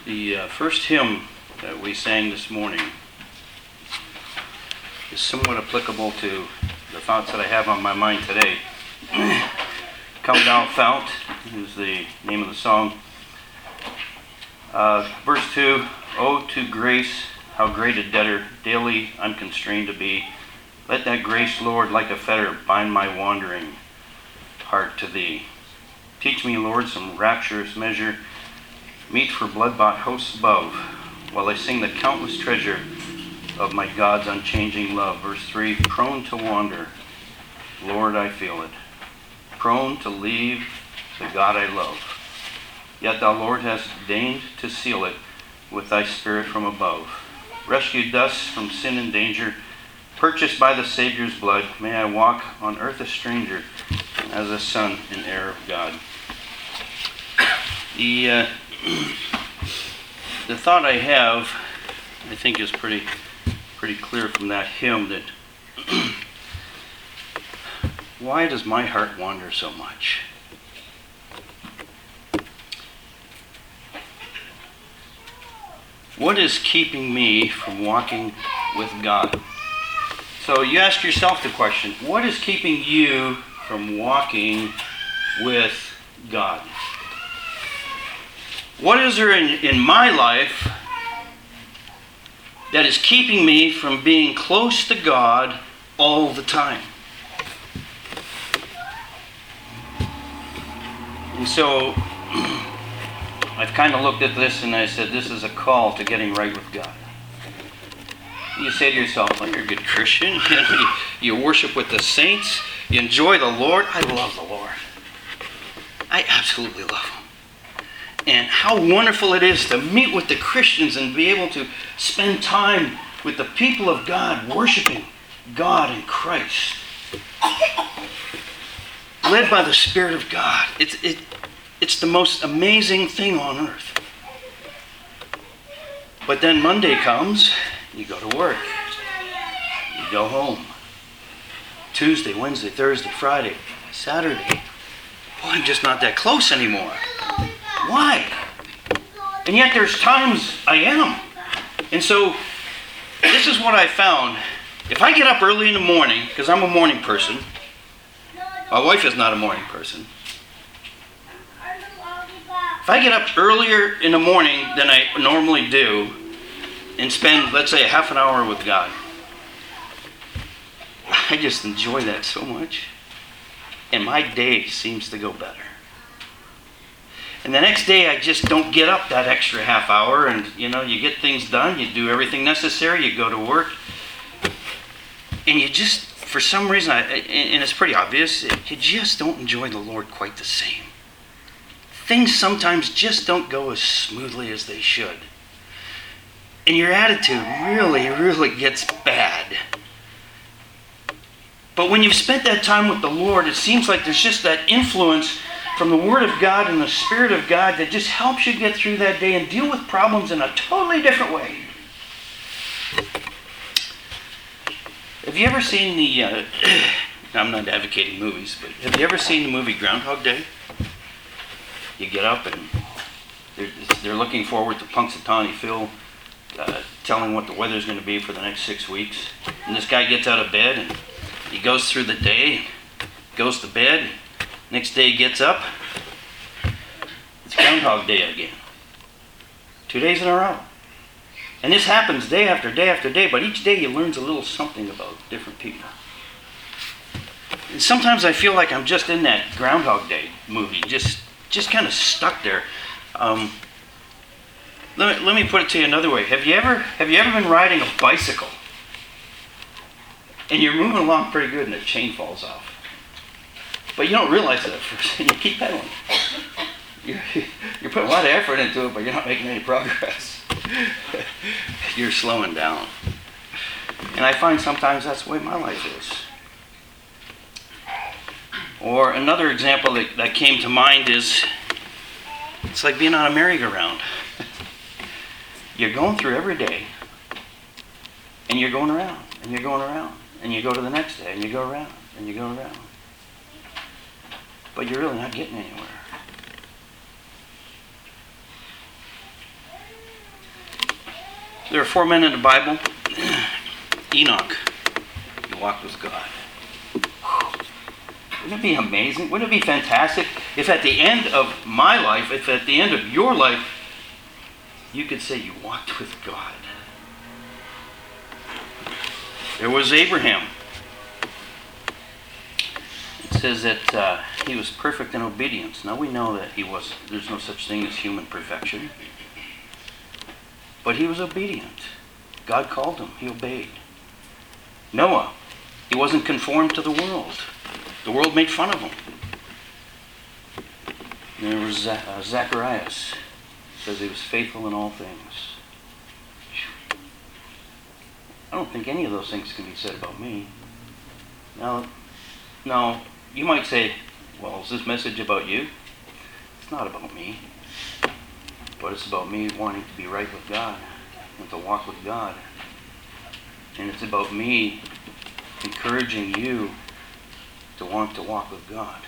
The first hymn that we sang this morning is somewhat applicable to the thoughts that I have on my mind today. Come Thou Fount is the name of the song. Verse 2, "Oh, to grace, how great a debtor daily I'm constrained to be. Let that grace, Lord, like a fetter, bind my wandering heart to Thee. Teach me, Lord, some rapturous measure, meet for blood-bought hosts above, while I sing the countless treasure of my God's unchanging love." Verse 3, "Prone to wander, Lord, I feel it, prone to leave the God I love. Yet Thou, Lord, hast deigned to seal it with Thy Spirit from above. Rescued thus from sin and danger, purchased by the Savior's blood, may I walk on earth a stranger, as a son and heir of God." The thought I have, I think, is pretty clear from that hymn, that why does my heart wander so much? What is keeping me from walking with God? So you ask yourself the question, what is keeping you from walking with God? What is there in my life that is keeping me from being close to God all the time? And so I've kind of looked at this and I said, this is a call to getting right with God. You say to yourself, well, you're a good Christian. You worship with the saints. You enjoy the Lord. I love the Lord. I absolutely love Him. And how wonderful it is to meet with the Christians and be able to spend time with the people of God, worshiping God in Christ, led by the Spirit of God. It's the most amazing thing on earth. But then Monday comes, you go to work, you go home. Tuesday, Wednesday, Thursday, Friday, Saturday. Boy, I'm just not that close anymore. Why? And yet there's times I am. And so this is what I found. If I get up early in the morning, because I'm a morning person, my wife is not a morning person. If I get up earlier in the morning than I normally do and spend, let's say, a half an hour with God, I just enjoy that so much. And my day seems to go better. And the next day I just don't get up that extra half hour and, you get things done, you do everything necessary, you go to work. And you just, for some reason, and it's pretty obvious, you just don't enjoy the Lord quite the same. Things sometimes just don't go as smoothly as they should. And your attitude really gets bad. But when you've spent that time with the Lord, it seems like there's just that influence from the Word of God and the Spirit of God that just helps you get through that day and deal with problems in a totally different way. Have you ever seen the, I'm not advocating movies, but have you ever seen the movie Groundhog Day? You get up and they're looking forward to Punxsutawney Phil telling what the weather's going to be for the next 6 weeks. And this guy gets out of bed and he goes through the day, goes to bed. Next day he gets up. It's Groundhog Day again. 2 days in a row. And this happens day after day after day, but each day he learns a little something about different people. And sometimes I feel like I'm just in that Groundhog Day movie, just kind of stuck there. Let me put it to you another way. Have you ever been riding a bicycle and you're moving along pretty good and the chain falls off? But you don't realize it at first, and you keep pedaling. You're putting a lot of effort into it, but you're not making any progress. You're slowing down. And I find sometimes that's the way my life is. Or another example that came to mind is, it's like being on a merry-go-round. You're going through every day, and you're going around, and you're going around, and you go to the next day, and you go around, and you go around. But you're really not getting anywhere. There are 4 men in the Bible. Enoch, he walked with God. Wouldn't it be amazing? Wouldn't it be fantastic if at the end of my life, if at the end of your life, you could say you walked with God? There was Abraham. It says that he was perfect in obedience. Now we know that there's no such thing as human perfection. But he was obedient. God called him. He obeyed. Noah, he wasn't conformed to the world. The world made fun of him. And there was Zacharias. It says he was faithful in all things. I don't think any of those things can be said about me. Now, you might say, well, is this message about you? It's not about me. But it's about me wanting to be right with God and to walk with God. And it's about me encouraging you to want to walk with God.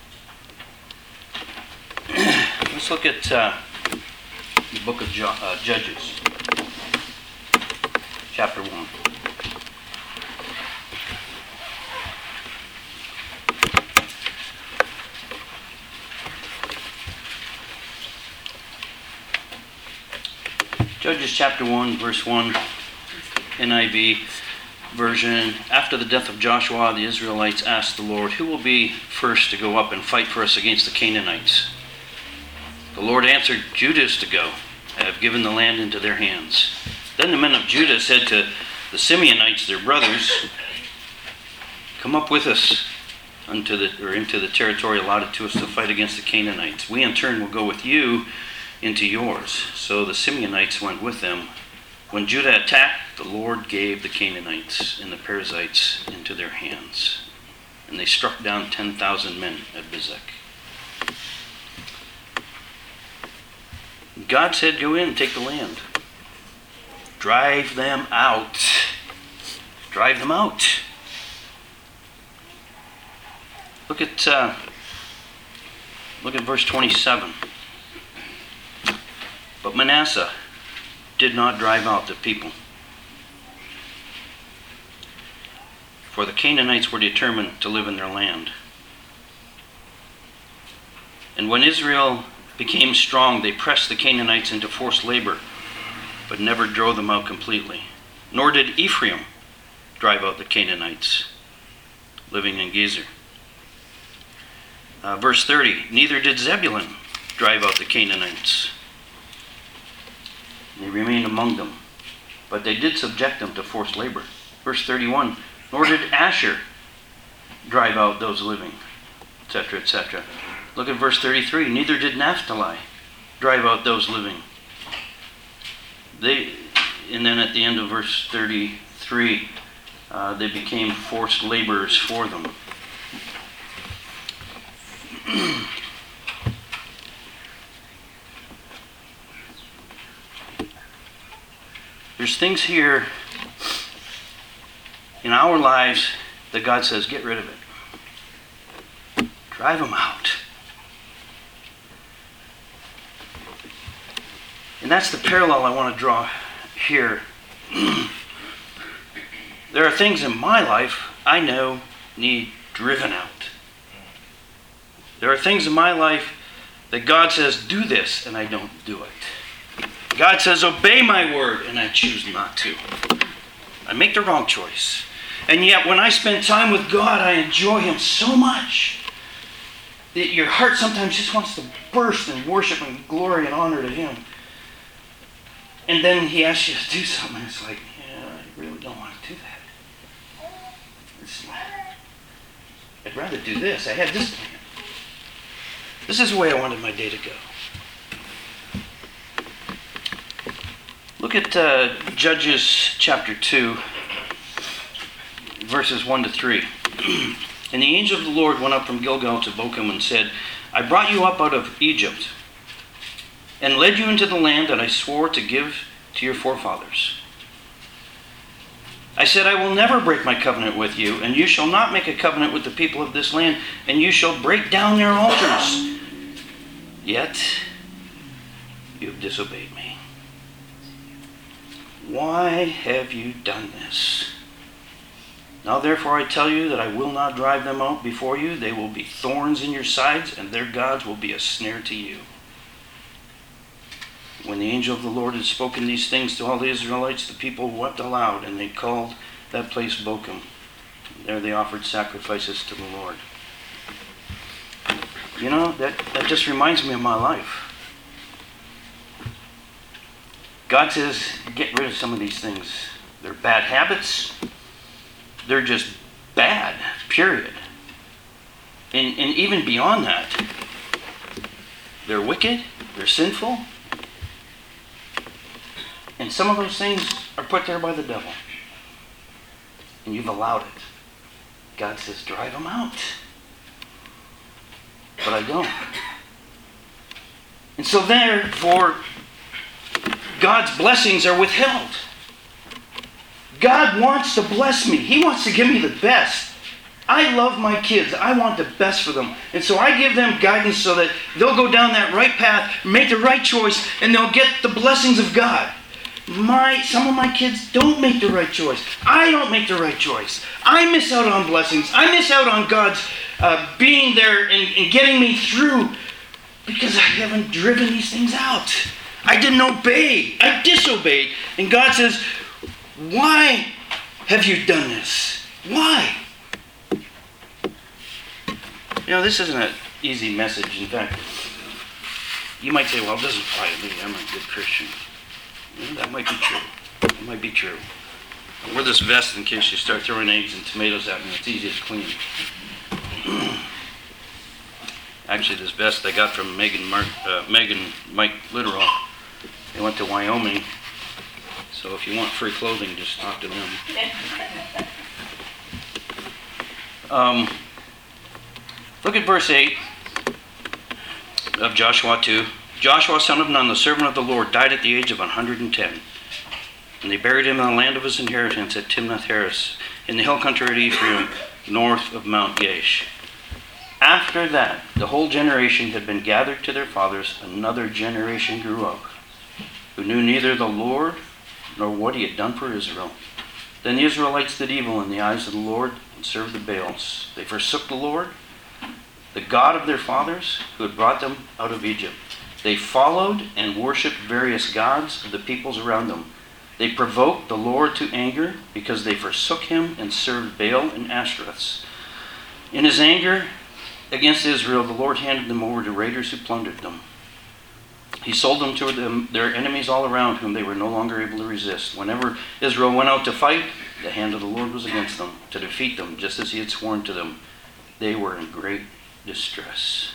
Let's look at the book of Judges, chapter 1. Judges chapter 1, verse 1, NIV version. After the death of Joshua, the Israelites asked the Lord, who will be first to go up and fight for us against the Canaanites? The Lord answered, Judah is to go. I have given the land into their hands. Then the men of Judah said to the Simeonites, their brothers, come up with us into the territory allotted to us to fight against the Canaanites. We in turn will go with you into yours. So the Simeonites went with them. When Judah attacked, the Lord gave the Canaanites and the Perizzites into their hands. And they struck down 10,000 men at Bezek. God said, go in and take the land. Drive them out. Drive them out. Look at verse 27. But Manasseh did not drive out the people, for the Canaanites were determined to live in their land. And when Israel became strong, they pressed the Canaanites into forced labor, but never drove them out completely. Nor did Ephraim drive out the Canaanites living in Gezer. Verse 30, neither did Zebulun drive out the Canaanites. They remained among them, but they did subject them to forced labor. Verse 31, nor did Asher drive out those living, etc., etc. Look at verse 33, neither did Naphtali drive out those living. And then at the end of verse 33, they became forced laborers for them. There's things here in our lives that God says, get rid of it. Drive them out. And that's the parallel I want to draw here. There are things in my life I know need driven out. There are things in my life that God says, do this, and I don't do it. God says, obey my word, and I choose not to. I make the wrong choice. And yet, when I spend time with God, I enjoy Him so much that your heart sometimes just wants to burst in worship and glory and honor to Him. And then He asks you to do something, and it's like, yeah, I really don't want to do that. I'd rather do this. I had this plan. This is the way I wanted my day to go. Look at Judges chapter 2, verses 1 to 3. And the angel of the Lord went up from Gilgal to Bochum and said, I brought you up out of Egypt and led you into the land that I swore to give to your forefathers. I said, I will never break my covenant with you, and you shall not make a covenant with the people of this land, and you shall break down their altars. Yet you have disobeyed me. Why have you done this? Now therefore I tell you that I will not drive them out before you. They will be thorns in your sides, and their gods will be a snare to you. When the angel of the Lord had spoken these things to all the Israelites, the people wept aloud, and they called that place Bochim. There they offered sacrifices to the Lord. You know, that just reminds me of my life. God says, get rid of some of these things. They're bad habits. They're just bad, period. And even beyond that, they're wicked, they're sinful. And some of those things are put there by the devil. And you've allowed it. God says, drive them out. But I don't. And so therefore, God's blessings are withheld. God wants to bless me. He wants to give me the best. I love my kids. I want the best for them. And so I give them guidance so that they'll go down that right path, make the right choice, and they'll get the blessings of God. Some of my kids don't make the right choice. I don't make the right choice. I miss out on blessings. I miss out on God's being there and getting me through because I haven't driven these things out. I didn't obey. I disobeyed. And God says, why have you done this? Why? You know, this isn't an easy message. In fact, you might say, well, it doesn't apply to me. I'm a good Christian. Yeah, that might be true. It might be true. I wear this vest in case you start throwing eggs and tomatoes at me. It's easy to clean. Actually, this vest I got from Mike Literal. They went to Wyoming. So if you want free clothing, just talk to them. Look at verse 8 of Joshua 2. Joshua, son of Nun, the servant of the Lord, died at the age of 110. And they buried him in the land of his inheritance at Timnath-Heres, in the hill country of Ephraim, north of Mount Gaish. After that, the whole generation had been gathered to their fathers. Another generation grew up, who knew neither the Lord nor what he had done for Israel. Then the Israelites did evil in the eyes of the Lord and served the Baals. They forsook the Lord, the God of their fathers, who had brought them out of Egypt. They followed and worshipped various gods of the peoples around them. They provoked the Lord to anger because they forsook him and served Baal and Ashtoreths. In his anger against Israel, the Lord handed them over to raiders who plundered them. He sold them to their enemies all around, whom they were no longer able to resist. Whenever Israel went out to fight, the hand of the Lord was against them, to defeat them, just as he had sworn to them. They were in great distress.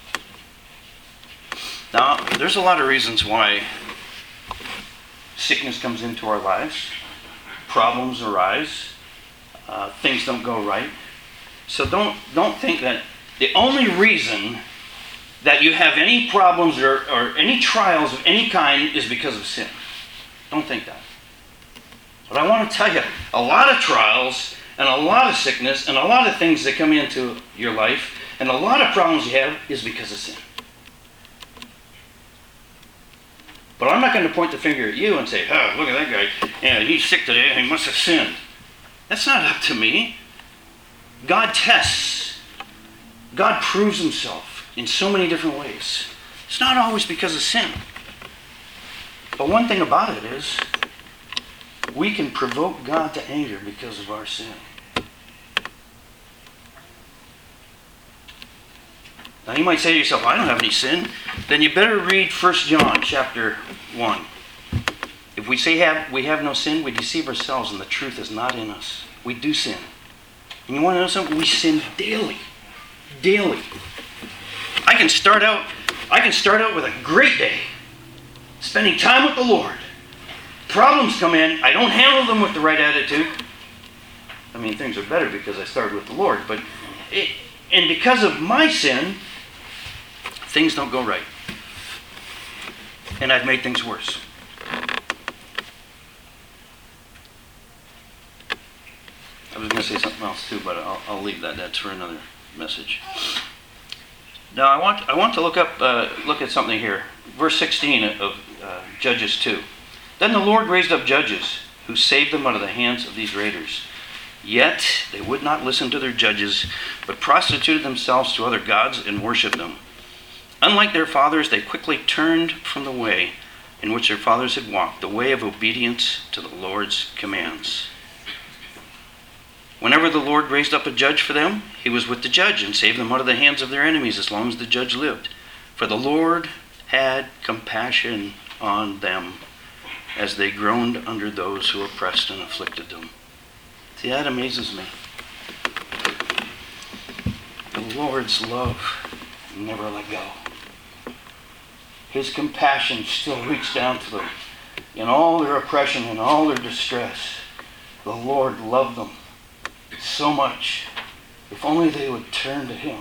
Now, there's a lot of reasons why sickness comes into our lives. Problems arise. Things don't go right. So don't think that the only reason that you have any problems or any trials of any kind is because of sin. Don't think that. But I want to tell you, a lot of trials and a lot of sickness and a lot of things that come into your life and a lot of problems you have is because of sin. But I'm not going to point the finger at you and say, oh, look at that guy. Yeah, he's sick today. He must have sinned. That's not up to me. God tests. God proves himself in so many different ways. It's not always because of sin. But one thing about it is, we can provoke God to anger because of our sin. Now you might say to yourself, I don't have any sin. Then you better read 1 John chapter 1. If we say we have no sin, we deceive ourselves and the truth is not in us. We do sin. And you want to know something? We sin daily. Daily. I can start out with a great day, spending time with the Lord. Problems come in, I don't handle them with the right attitude. I mean, things are better because I started with the Lord, and because of my sin, things don't go right. And I've made things worse. I was going to say something else too, but I'll leave that. That's for another message. Now I want to look at something here. Verse 16 of Judges 2. Then the Lord raised up judges who saved them out of the hands of these raiders. Yet they would not listen to their judges, but prostituted themselves to other gods and worshipped them. Unlike their fathers, they quickly turned from the way in which their fathers had walked, the way of obedience to the Lord's commands. Whenever the Lord raised up a judge for them, he was with the judge and saved them out of the hands of their enemies as long as the judge lived. For the Lord had compassion on them as they groaned under those who oppressed and afflicted them. See, that amazes me. The Lord's love never let go. His compassion still reached down to them. In all their oppression and all their distress, the Lord loved them so much. If only they would turn to him.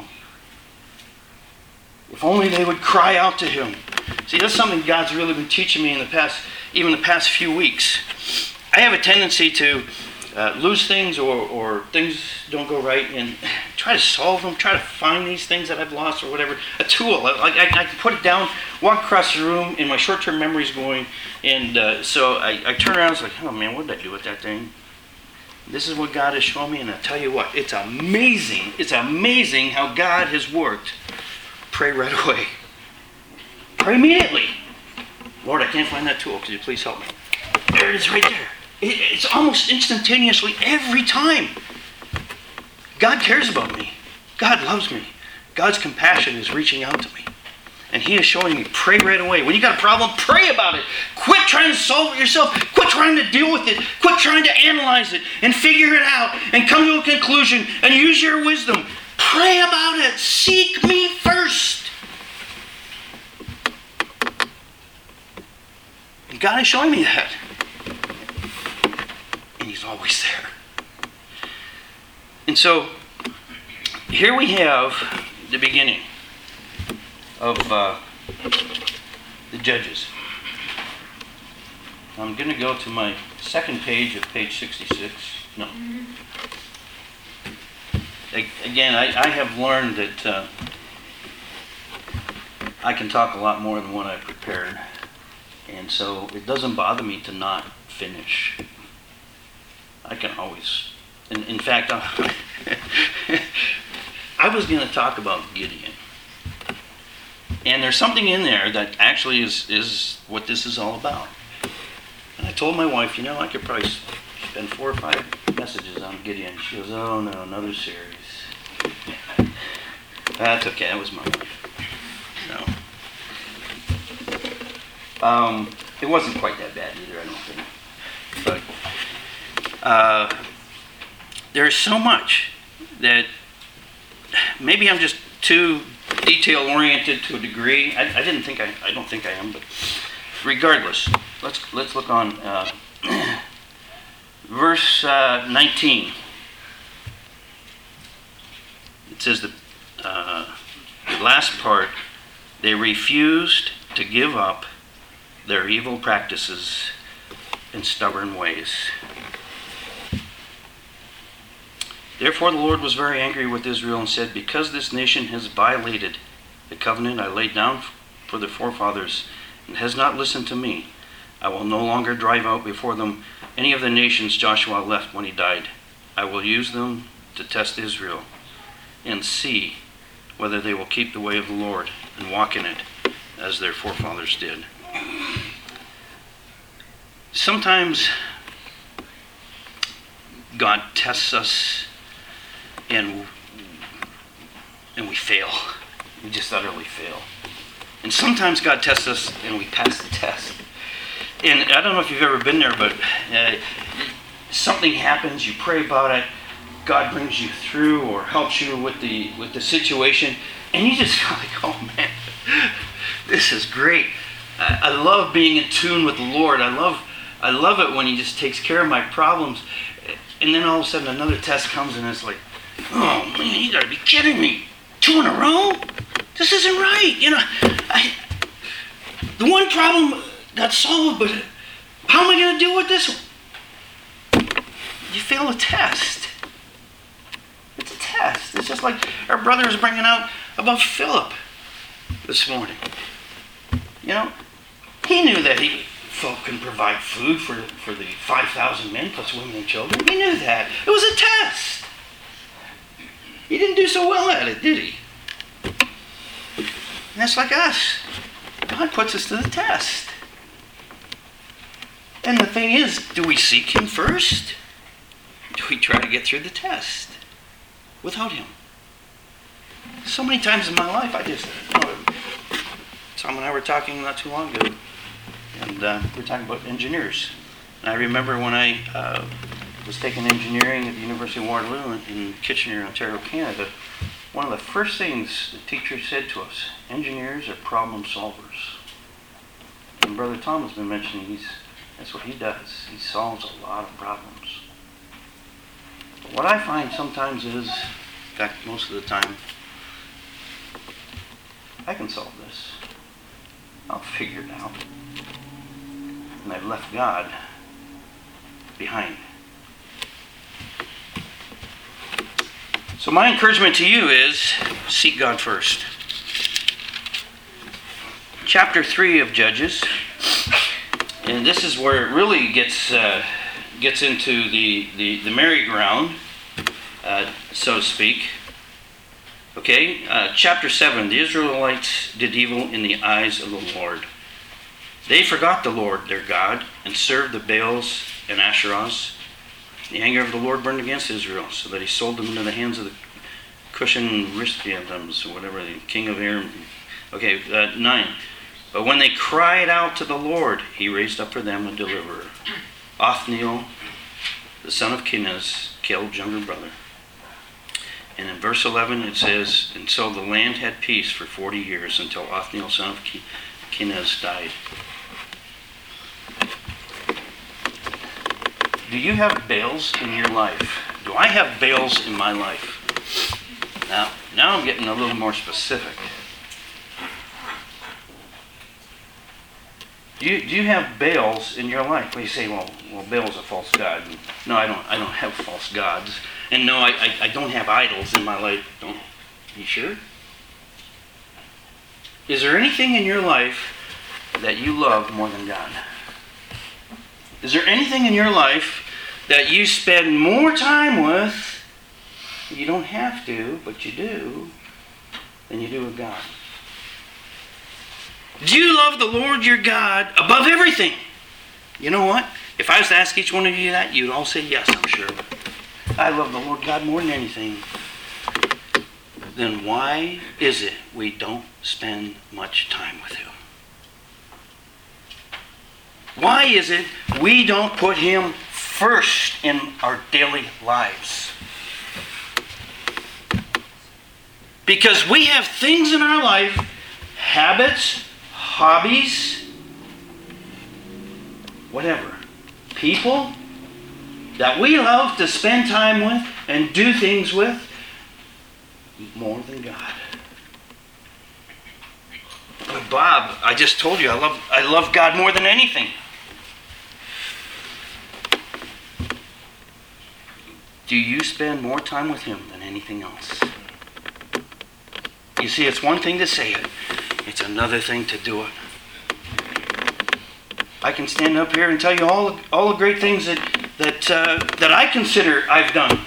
If only they would cry out to him. See, that's something God's really been teaching me in the past few weeks. I have a tendency to lose things or things don't go right and try to solve them, try to find these things that I've lost or whatever. A tool. I can put it down, walk across the room, and my short-term memory's going. And so I turn around and it's like, oh man, what did I do with that thing? This is what God has shown me, and I tell you what, it's amazing. It's amazing how God has worked. Pray right away. Pray immediately. Lord, I can't find that tool. Could you please help me? There it is right there. It's almost instantaneously every time. God cares about me. God loves me. God's compassion is reaching out to me. And he is showing me, pray right away. When you got a problem, pray about it. Quit trying to solve it yourself. Quit trying to deal with it. Quit trying to analyze it and figure it out and come to a conclusion and use your wisdom. Pray about it. Seek me first. And God is showing me that. And he's always there. And so, here we have the beginning of the Judges. I'm going to go to my second page of page 66. No. Again, I have learned that I can talk a lot more than what I prepared. And so it doesn't bother me to not finish. I can always. In fact, I was going to talk about Gideon. And there's something in there that actually is what this is all about. And I told my wife, I could probably spend 4 or 5 messages on Gideon. She goes, oh no, another series. That's okay, that was my wife. So, it wasn't quite that bad either, I don't think. But there's so much that maybe I'm just too detail-oriented to a degree. I don't think I am, but regardless, let's look on verse 19. It says the last part, they refused to give up their evil practices and stubborn ways. Therefore the Lord was very angry with Israel and said, because this nation has violated the covenant I laid down for their forefathers and has not listened to me, I will no longer drive out before them any of the nations Joshua left when he died. I will use them to test Israel and see whether they will keep the way of the Lord and walk in it as their forefathers did. Sometimes God tests us and we fail. We just utterly fail. And sometimes God tests us and we pass the test. And I don't know if you've ever been there, but something happens, you pray about it, God brings you through or helps you with the situation, and you just go like, oh man, this is great. I love being in tune with the Lord. I love it when he just takes care of my problems. And then all of a sudden another test comes and it's like, oh man, you gotta be kidding me. 2 in a row? This isn't right. The one problem got solved, but how am I going to deal with this one? You fail a test. It's a test. It's just like our brother is bringing out about Philip this morning. He knew that folk can provide food for the 5,000 men plus women and children. He knew that. It was a test. He didn't do so well at it, did he? And that's like us. God puts us to the test. And the thing is, do we seek Him first? Do we try to get through the test without Him? So many times in my life, Tom and I were talking not too long ago, and we were talking about engineers. And I remember when I was taking engineering at the University of Waterloo in Kitchener, Ontario, Canada, one of the first things the teacher said to us, engineers are problem solvers. And Brother Tom has been mentioning, that's what he does. He solves a lot of problems. But what I find sometimes is, in fact, most of the time, I can solve this. I'll figure it out. And I've left God behind. So my encouragement to you is, seek God first. Chapter 3 of Judges, and this is where it really gets into the merry-go-round, so to speak. Okay, chapter 7, the Israelites did evil in the eyes of the Lord. They forgot the Lord their God and served the Baals and Asherahs. The anger of the Lord burned against Israel, so that He sold them into the hands of the Cushan-Rishathaim, or whatever, the king of Aram. Okay, 9. But when they cried out to the Lord, He raised up for them a deliverer. Othniel, the son of Kenaz, Caleb's younger brother. And in verse 11 it says, and so the land had peace for 40 years until Othniel, son of Kenaz, died. Do you have Baals in your life? Do I have Baals in my life? Now I'm getting a little more specific. Do you have Baals in your life? Well, you say, well, Baal's a false god. No, I don't have false gods. And no, I don't have idols in my life. You sure? Is there anything in your life that you love more than God? Is there anything in your life that you spend more time with, you don't have to, but you do, than you do with God? Do you love the Lord your God above everything? You know what? If I was to ask each one of you that, you'd all say yes, I'm sure. I love the Lord God more than anything. Then why is it we don't spend much time with Him? Why is it we don't put Him first in our daily lives? Because we have things in our life, habits, hobbies, whatever, people that we love to spend time with and do things with more than God. But Bob, I just told you I love God more than anything. Do you spend more time with Him than anything else? You see, it's one thing to say it. It's another thing to do it. I can stand up here and tell you all the great things that I consider I've done.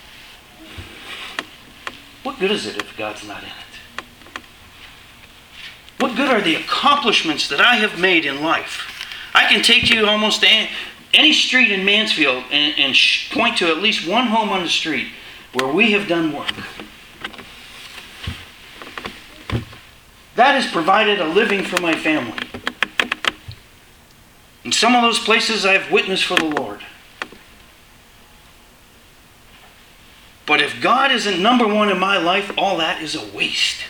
What good is it if God's not in it? What good are the accomplishments that I have made in life? I can take you almost any street in Mansfield and point to at least one home on the street where we have done work. That has provided a living for my family. In some of those places I've witnessed for the Lord. But if God isn't number one in my life, all that is a waste.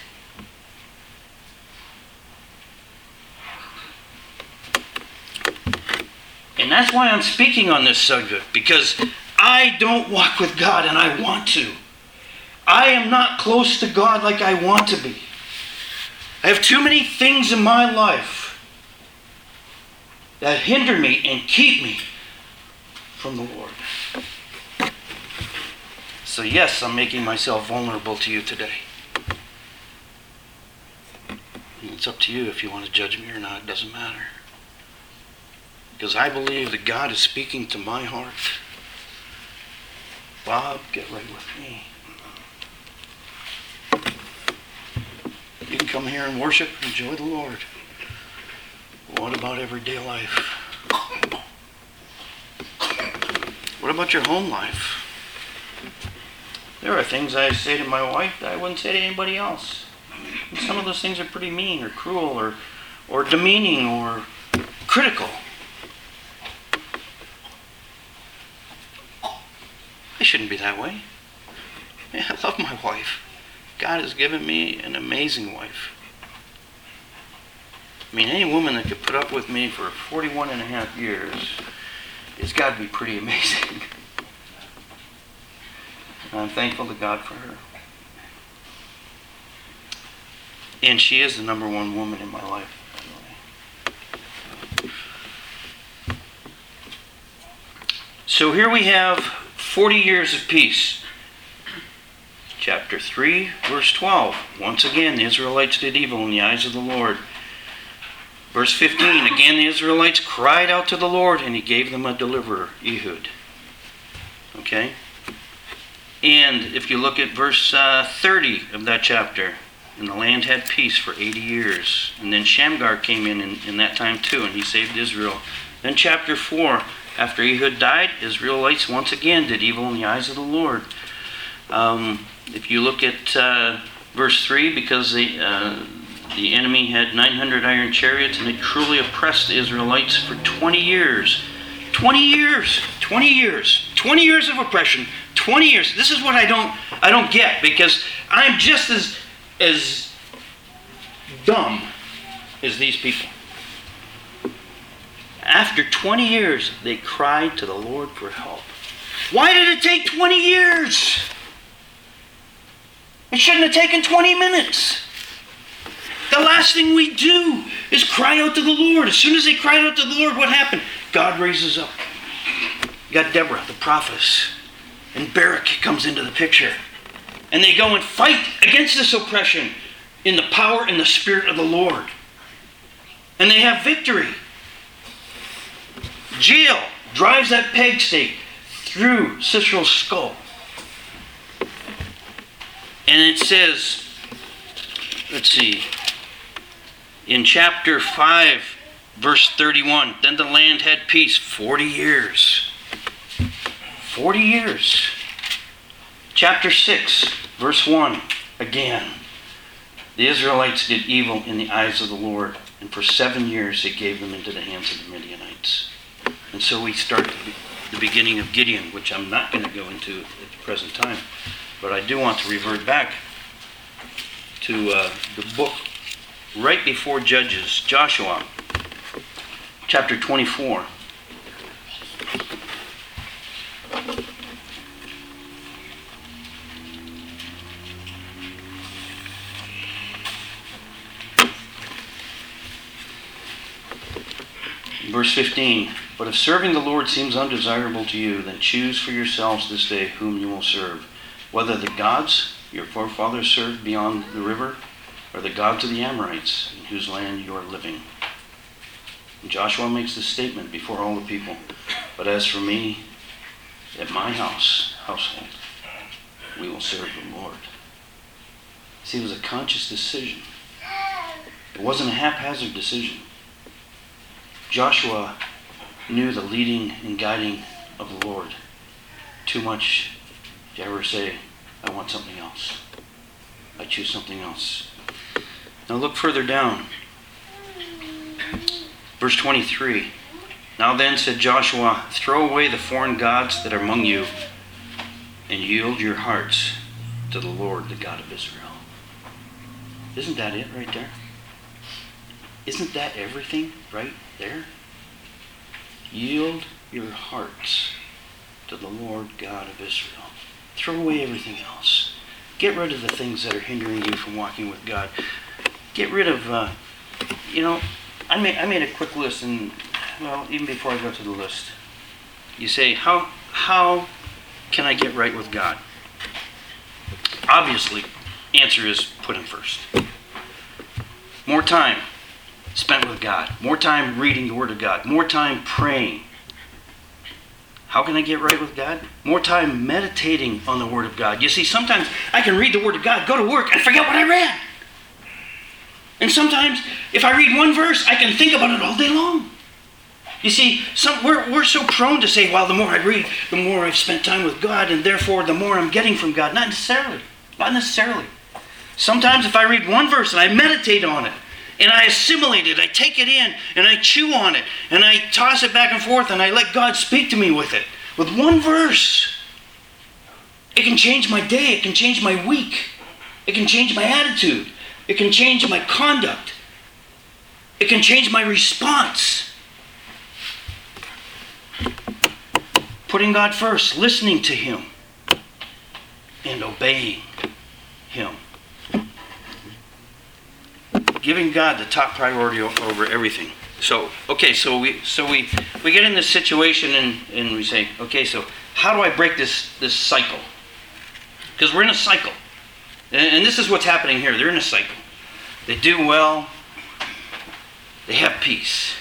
And that's why I'm speaking on this subject, because I don't walk with God and I want to. I am not close to God like I want to be. I have too many things in my life that hinder me and keep me from the Lord. So yes, I'm making myself vulnerable to you today. And it's up to you if you want to judge me or not. It doesn't matter. because I believe that God is speaking to my heart. Bob, get right with me. You can come here and worship and enjoy the Lord. What about everyday life? What about your home life? There are things I say to my wife that I wouldn't say to anybody else. And some of those things are pretty mean or cruel or demeaning or critical. I shouldn't be that way. I love my wife. God has given me an amazing wife. I mean, any woman that could put up with me for 41 and a half years, it's got to be pretty amazing. And I'm thankful to God for her. And she is the number one woman in my life, by the way. So here we have 40 years of peace. Chapter 3, verse 12. Once again, the Israelites did evil in the eyes of the Lord. Verse 15. Again, the Israelites cried out to the Lord, and he gave them a deliverer, Ehud. Okay? And if you look at verse 30 of that chapter, and the land had peace for 80 years. And then Shamgar came in that time too, and he saved Israel. Then chapter 4, after Ehud died, Israelites once again did evil in the eyes of the Lord. If you look at verse 3, because the enemy had 900 iron chariots, and they truly oppressed the Israelites for 20 years. 20 years! 20 years! 20 years of oppression. 20 years. This is what I don't get, because I'm just as dumb as these people. After 20 years, they cried to the Lord for help. Why did it take 20 years? It shouldn't have taken 20 minutes. The last thing we do is cry out to the Lord. As soon as they cried out to the Lord, what happened? God raises up. You got Deborah, the prophetess, and Barak comes into the picture. And they go and fight against this oppression in the power and the spirit of the Lord. And they have victory. Jael drives that peg stake through Sisera's skull. And it says, let's see, in chapter 5, verse 31, then the land had peace 40 years. 40 years. Chapter 6, verse 1, again, the Israelites did evil in the eyes of the Lord, and for 7 years they gave them into the hands of the Midianites. And so we start the beginning of Gideon, which I'm not going to go into at the present time. But I do want to revert back to the book right before Judges, Joshua, chapter 24. Verse 15, but if serving the Lord seems undesirable to you, then choose for yourselves this day whom you will serve, whether the gods your forefathers served beyond the river, or the gods of the Amorites, in whose land you are living. And Joshua makes this statement before all the people, but as for me, at my household, we will serve the Lord. See, it was a conscious decision. It wasn't a haphazard decision. Joshua knew the leading and guiding of the Lord. Too much to ever say, I want something else. I choose something else. Now look further down. Verse 23. Now then, said Joshua, throw away the foreign gods that are among you, and yield your hearts to the Lord, the God of Israel. Isn't that it right there? Isn't that everything right there? Yield your hearts to the Lord God of Israel. Throw away everything else. Get rid of the things that are hindering you from walking with God. Get rid of, I made a quick list, and, well, even before I go to the list, you say, how can I get right with God? Obviously, answer is put Him first. More time. spent with God, more time reading the Word of God, more time praying. How can I get right with God? More time meditating on the Word of God. You see, sometimes I can read the Word of God, go to work, and forget what I read. And sometimes, if I read one verse, I can think about it all day long. You see, we're so prone to say, well, the more I read, the more I've spent time with God, and therefore the more I'm getting from God. Not necessarily. Not necessarily. Sometimes if I read one verse and I meditate on it, and I assimilate it, I take it in, and I chew on it, and I toss it back and forth, and I let God speak to me with it. With one verse, it can change my day, it can change my week, it can change my attitude, it can change my conduct, it can change my response. Putting God first, listening to Him, and obeying Him. Giving God the top priority over everything. So we get in this situation and we say, okay, so how do I break this cycle? Because we're in a cycle. And this is what's happening here. They're in a cycle. They do well. They have peace.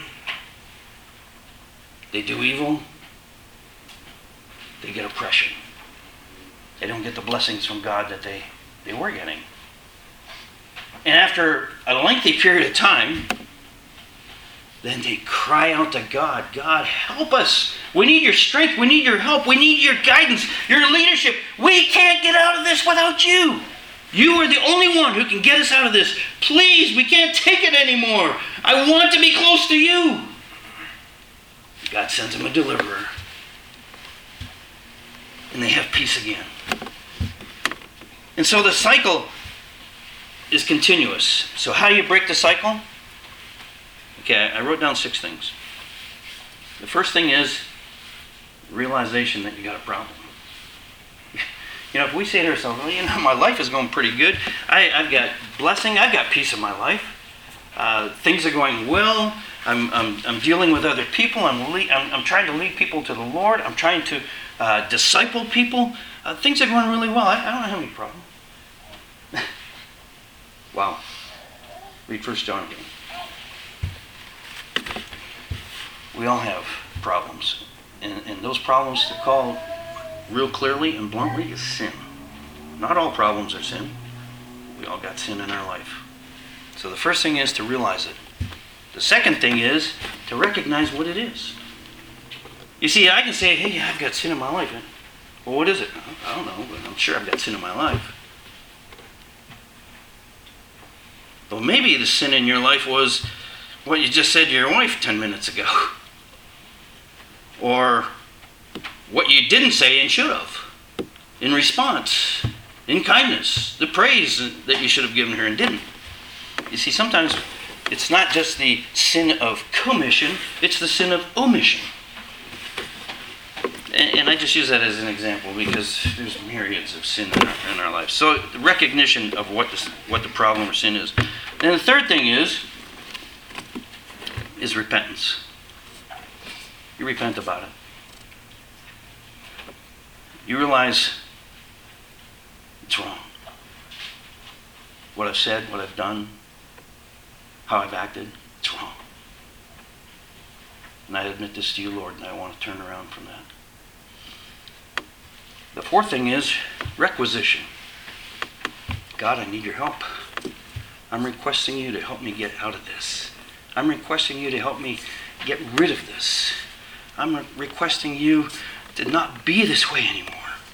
They do evil. They get oppression. They don't get the blessings from God that they were getting. And after a lengthy period of time, then they cry out to God, God, help us. We need your strength. We need your help. We need your guidance, your leadership. We can't get out of this without you. You are the only one who can get us out of this. Please, we can't take it anymore. I want to be close to you. God sends them a deliverer. And they have peace again. And so the cycle is continuous. So how do you break the cycle? Okay, I wrote down 6 things. The first thing is realization that you got a problem. You know, if we say to ourselves, well, you know, my life is going pretty good. I've got blessing. I've got peace in my life. Things are going well. I'm dealing with other people. I'm trying to lead people to the Lord. I'm trying to disciple people. Things are going really well. I don't have any problem. Wow. Read 1 John again. We all have problems. And those problems to call real clearly and bluntly is sin. Not all problems are sin. We all got sin in our life. So the first thing is to realize it. The second thing is to recognize what it is. You see, I can say, hey, I've got sin in my life. Well, what is it? I don't know, but I'm sure I've got sin in my life. Well, maybe the sin in your life was what you just said to your wife 10 minutes ago. Or what you didn't say and should have. In response. In kindness. The praise that you should have given her and didn't. You see, sometimes it's not just the sin of commission, it's the sin of omission. And I just use that as an example because there's myriads of sin in our lives. So the recognition of what the problem or sin is. And the third thing is repentance. You repent about it. You realize it's wrong. What I've said, what I've done, how I've acted, it's wrong. And I admit this to you, Lord, and I want to turn around from that. The fourth thing is requisition. God, I need your help. I'm requesting you to help me get out of this. I'm requesting you to help me get rid of this. I'm requesting you to not be this way anymore.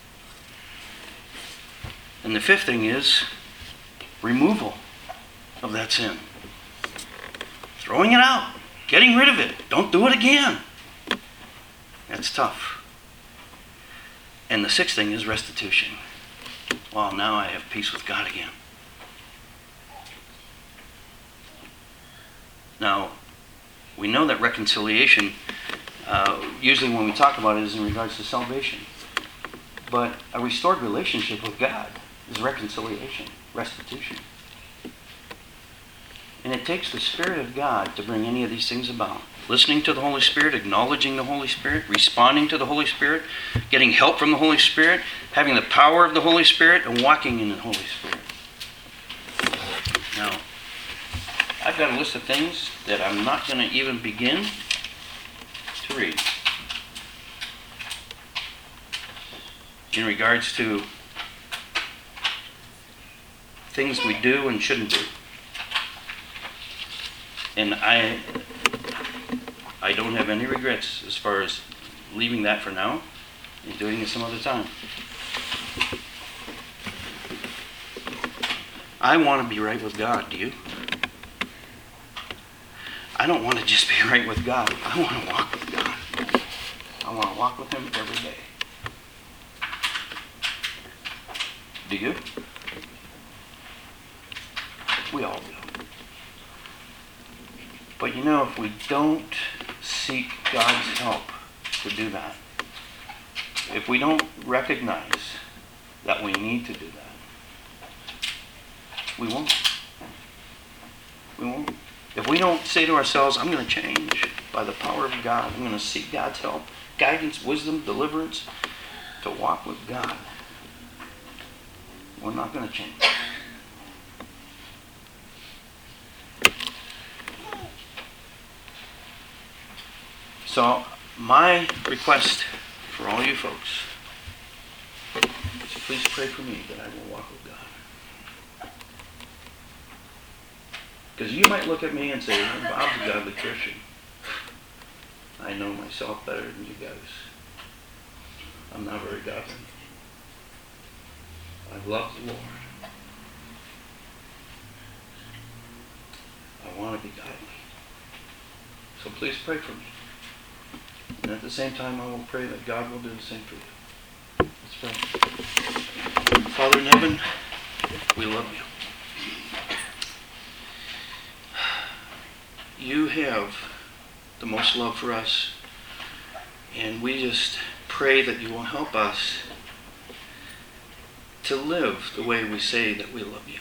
And the fifth thing is removal of that sin. Throwing it out. Getting rid of it. Don't do it again. That's tough. And the sixth thing is restitution. Well, now I have peace with God again. Now, we know that reconciliation, usually when we talk about it, is in regards to salvation. But a restored relationship with God is reconciliation, restitution. And it takes the Spirit of God to bring any of these things about. Listening to the Holy Spirit, acknowledging the Holy Spirit, responding to the Holy Spirit, getting help from the Holy Spirit, having the power of the Holy Spirit, and walking in the Holy Spirit. Now, I've got a list of things that I'm not going to even begin to read in regards to things we do and shouldn't do. And I don't have any regrets as far as leaving that for now and doing it some other time. I want to be right with God, do you? I don't want to just be right with God. I want to walk with God. I want to walk with Him every day. Do you? We all do. But you know, if we don't seek God's help to do that, if we don't recognize that we need to do that, we won't. We won't. If we don't say to ourselves, I'm going to change by the power of God, I'm going to seek God's help, guidance, wisdom, deliverance, to walk with God, we're not going to change. So, my request for all you folks is please pray for me that I will walk with God. Because you might look at me and say, well, Bob's a godly Christian. I know myself better than you guys. I'm not very godly. I love the Lord. I want to be godly. So please pray for me. And at the same time, I will pray that God will do the same for you. Let's pray. Father in heaven, we love you. You have the most love for us. And we just pray that you will help us to live the way we say that we love you.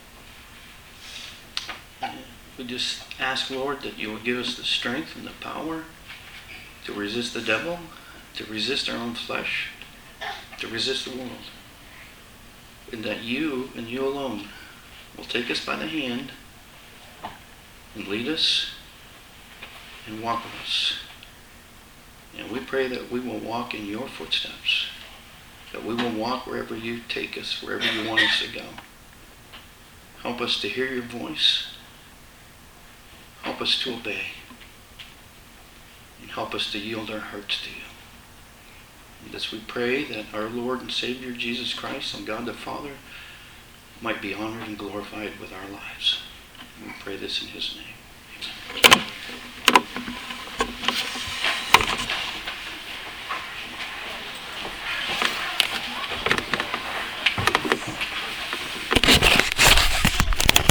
We just ask, Lord, that you will give us the strength and the power to resist the devil, to resist our own flesh, to resist the world. And that you and you alone will take us by the hand and lead us and walk with us. And we pray that we will walk in your footsteps, that we will walk wherever you take us, wherever you want us to go. Help us to hear your voice. Help us to obey. And help us to yield our hearts to you. And as we pray that our Lord and Savior Jesus Christ and God the Father might be honored and glorified with our lives. We pray this in his name. Amen.